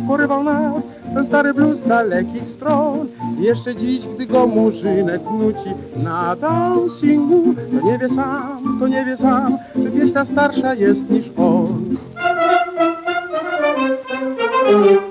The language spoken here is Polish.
porywał nas ten stary blues dalekich stron. Jeszcze dziś, gdy go murzynek nuci na dancingu, to nie wie sam, że pieśń ta starsza jest niż on.